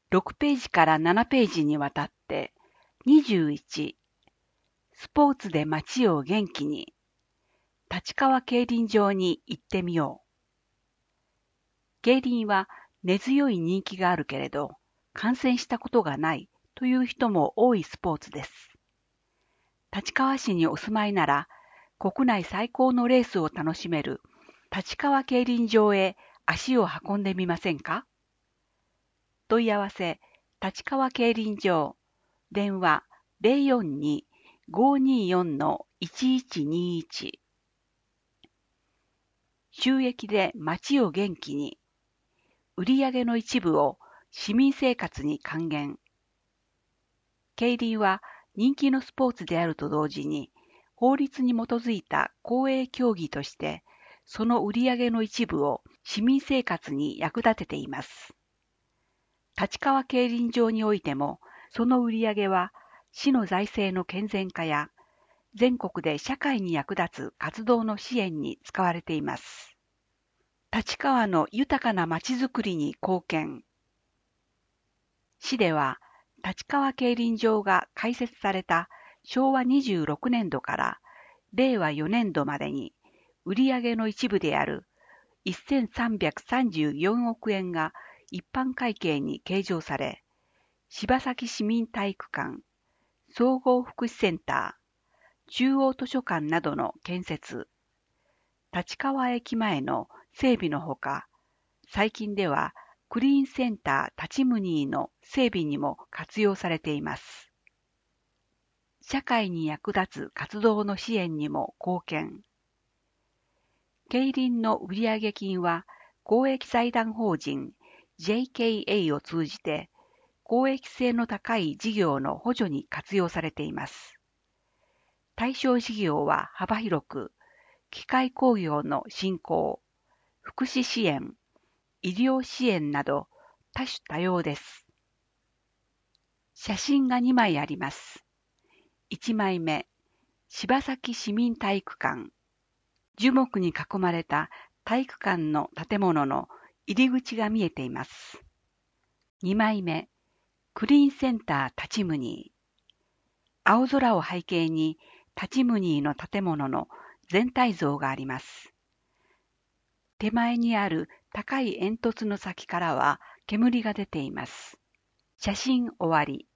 6ページから7ページにわたって21、スポーツで街を元気に、立川競輪場に行ってみよう。競輪は根強い人気があるけれど、観戦したことがないという人も多いスポーツです。立川市にお住まいなら、国内最高のレースを楽しめる立川競輪場へ足を運んでみませんか？問い合わせ、立川競輪場、電話042-524-1121。収益で街を元気に、売上の一部を市民生活に還元。競輪は人気のスポーツであると同時に、法律に基づいた公営競技として、その売上の一部を市民生活に役立てています。立川競輪場においても、その売上は市の財政の健全化や、全国で社会に役立つ活動の支援に使われています。立川の豊かなまちづくりに貢献。市では、立川競輪場が開設された昭和26年度から令和4年度までに、売上の一部である1334億円が一般会計に計上され、柴崎市民体育館、総合福祉センター、中央図書館などの建設、立川駅前の整備のほか、最近ではクリーンセンター立ちムニーの整備にも活用されています。社会に役立つ活動の支援にも貢献。競輪の売上金は公益財団法人 JKA を通じて公益性の高い事業の補助に活用されています。対象事業は幅広く、機械工業の振興、福祉支援、医療支援など多種多様です。写真が2枚あります。1枚目、柴崎市民体育館。樹木に囲まれた体育館の建物の入り口が見えています。2枚目、クリーンセンター立ちムニー。青空を背景に立ちムニーの建物の全体像があります。手前にある高い煙突の先からは煙が出ています。写真終わり。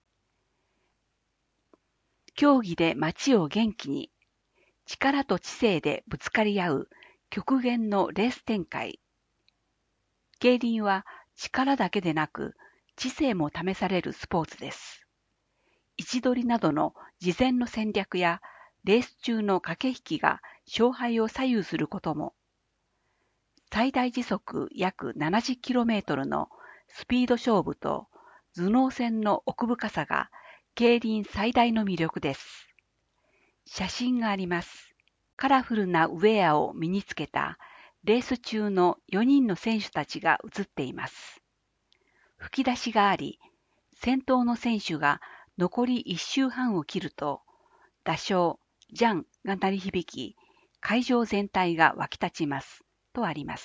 競技で街を元気に、力と知性でぶつかり合う極限のレース展開。競輪は力だけでなく知性も試されるスポーツです。位置取りなどの事前の戦略やレース中の駆け引きが勝敗を左右することも。最大時速約 70km のスピード勝負と頭脳戦の奥深さが競輪最大の魅力です。写真があります。カラフルなウェアを身につけたレース中の4人の選手たちが映っています。吹き出しがあり、先頭の選手が残り1周半を切ると、打鐘、ジャンが鳴り響き、会場全体が沸き立ちます。とあります。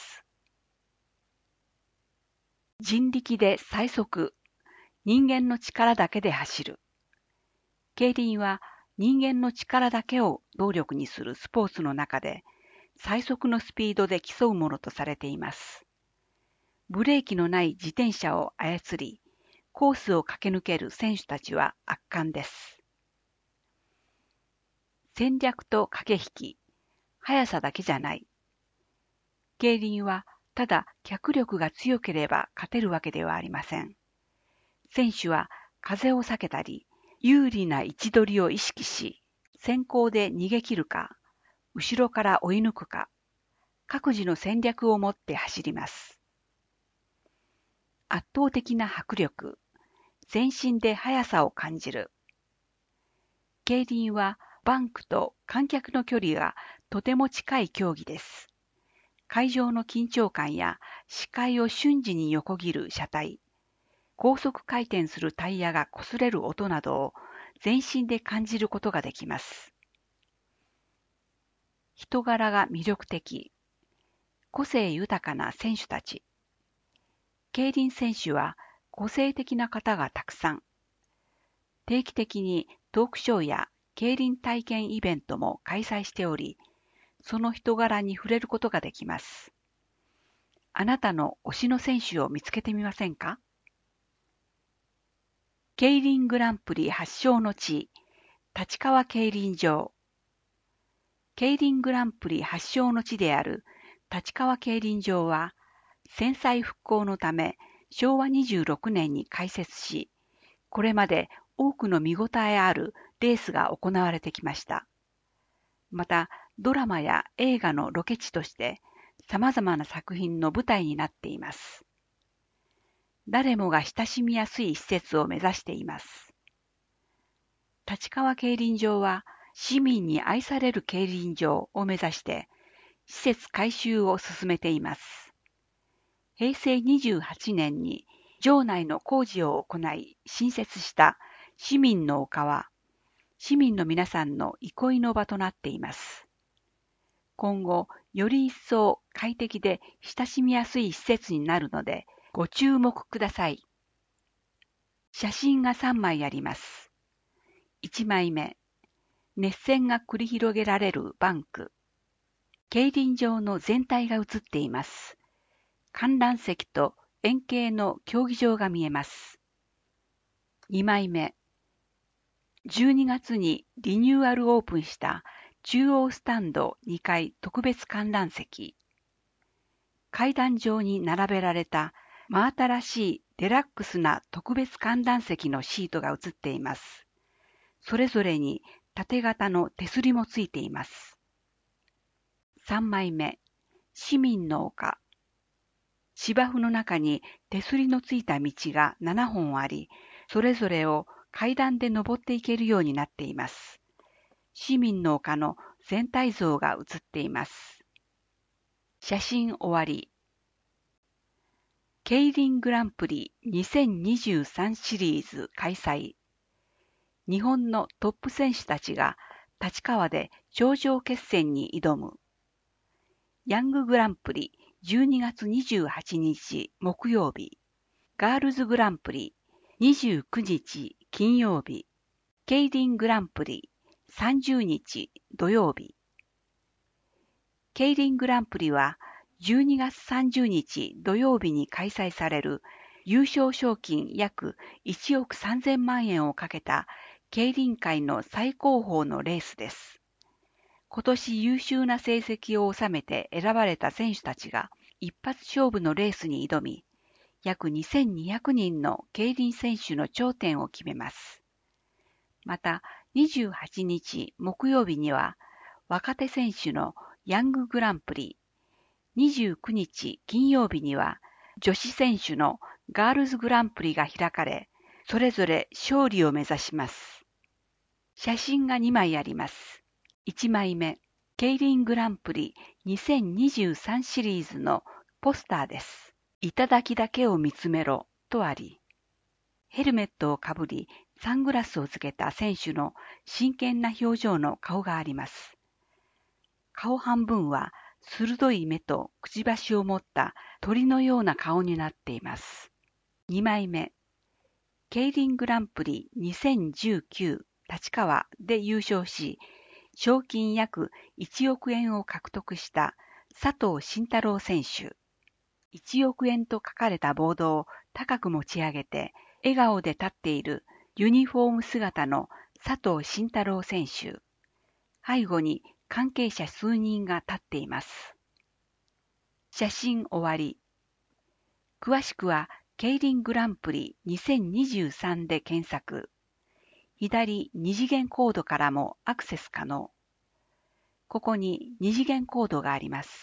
人力で最速、人間の力だけで走る。競輪は人間の力だけを動力にするスポーツの中で、最速のスピードで競うものとされています。ブレーキのない自転車を操り、コースを駆け抜ける選手たちは圧巻です。戦略と駆け引き、速さだけじゃない。競輪はただ脚力が強ければ勝てるわけではありません。選手は風を避けたり、有利な位置取りを意識し、先行で逃げ切るか、後ろから追い抜くか、各自の戦略を持って走ります。圧倒的な迫力、全身で速さを感じる。競輪はバンクと観客の距離がとても近い競技です。会場の緊張感や視界を瞬時に横切る車体、高速回転するタイヤが擦れる音などを全身で感じることができます。人柄が魅力的、個性豊かな選手たち。競輪選手は個性的な方がたくさん。定期的にトークショーや競輪体験イベントも開催しており、その人柄に触れることができます。あなたの推しの選手を見つけてみませんか？競輪グランプリ発祥の地、立川競輪場。競輪グランプリ発祥の地である立川競輪場は、戦災復興のため昭和26年に開設し、これまで多くの見応えあるレースが行われてきました。また、ドラマや映画のロケ地として様々な作品の舞台になっています。誰もが親しみやすい施設を目指しています。立川競輪場は市民に愛される競輪場を目指して施設改修を進めています。平成28年に場内の工事を行い新設した市民の丘は市民の皆さんの憩いの場となっています。今後、より一層快適で親しみやすい施設になるのでご注目ください。写真が3枚あります。1枚目、熱戦が繰り広げられるバンク。競輪場の全体が写っています。観覧席と円形の競技場が見えます。2枚目、12月にリニューアルオープンした中央スタンド2階特別観覧席。階段上に並べられた真新しいデラックスな特別観覧席のシートが写っています。それぞれに縦型の手すりもついています。3枚目、市民の丘。芝生の中に手すりのついた道が7本あり、それぞれを階段で登っていけるようになっています。市民の丘の全体像が写っています。写真終わり。競輪グランプリ2023シリーズ開催。日本のトップ選手たちが立川で頂上決戦に挑む。ヤンググランプリ12月28日木曜日。ガールズグランプリ29日金曜日。競輪グランプリ30日土曜日。競輪グランプリは12月30日土曜日に開催される優勝賞金約1億3000万円をかけた競輪界の最高峰のレースです。今年優秀な成績を収めて選ばれた選手たちが一発勝負のレースに挑み、約2200人の競輪選手の頂点を決めます。また28日木曜日には若手選手のヤンググランプリ、29日金曜日には女子選手のガールズグランプリが開かれ、それぞれ勝利を目指します。写真が2枚あります。1枚目、競輪グランプリ2023シリーズのポスターです。頂だけを見つめろとあり、ヘルメットをかぶり、サングラスをつけた選手の真剣な表情の顔があります。顔半分は鋭い目とくちばしを持った鳥のような顔になっています。2枚目、競輪グランプリ2019立川で優勝し、賞金約1億円を獲得した佐藤慎太郎選手。1億円と書かれたボードを高く持ち上げて、笑顔で立っているユニフォーム姿の佐藤慎太郎選手。背後に関係者数人が立っています。写真終わり。詳しくは競輪グランプリ2023で検索。左2次元コードからもアクセス可能。ここに2次元コードがあります。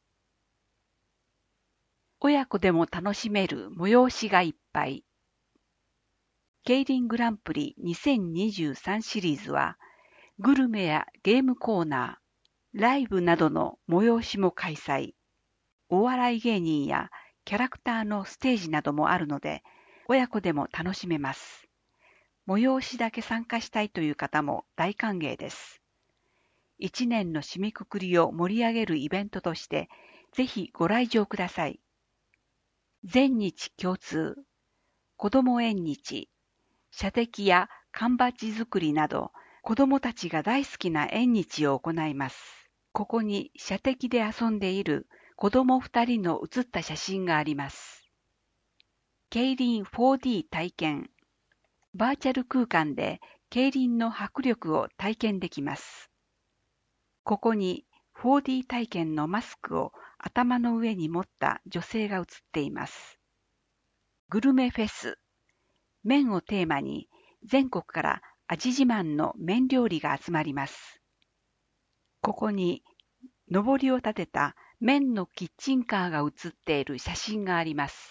親子でも楽しめる催しがいっぱい。競輪グランプリ2023シリーズは、グルメやゲームコーナー、ライブなどの催しも開催。お笑い芸人やキャラクターのステージなどもあるので、親子でも楽しめます。催しだけ参加したいという方も大歓迎です。1年の締めくくりを盛り上げるイベントとして、ぜひご来場ください。全日共通。 子ども縁日、射的や缶バッジ作りなど、子どもたちが大好きな縁日を行います。ここに射的で遊んでいる子ども2人の写った写真があります。競輪 4D 体験。バーチャル空間で競輪の迫力を体験できます。ここに 4D 体験のマスクを頭の上に持った女性が写っています。グルメフェス。麺をテーマに全国から味自慢の麺料理が集まります。ここに上りを立てた麺のキッチンカーが写っている写真があります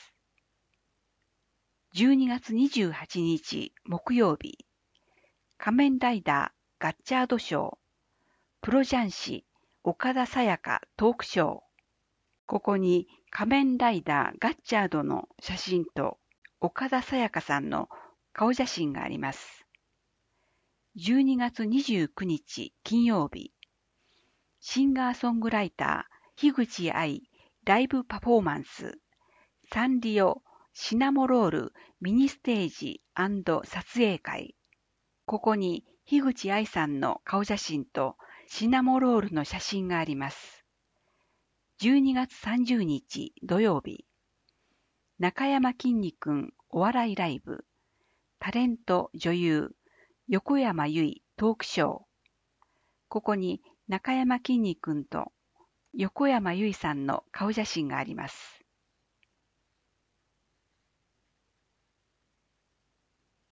。12月28日木曜日、仮面ライダーガッチャードショー、プロ雀士岡田紗耶香トークショー。ここに仮面ライダーガッチャードの写真と岡田紗耶香さんの顔写真があります。12月29日金曜日、シンガーソングライター樋口愛ライブパフォーマンスサンリオシナモロールミニステージ&撮影会。ここに樋口愛さんの顔写真とシナモロールの写真があります。12月30日土曜日、中山きんに君お笑いライブタレント女優横山由依トークショー。ここに中山きんに君と横山由依さんの顔写真があります。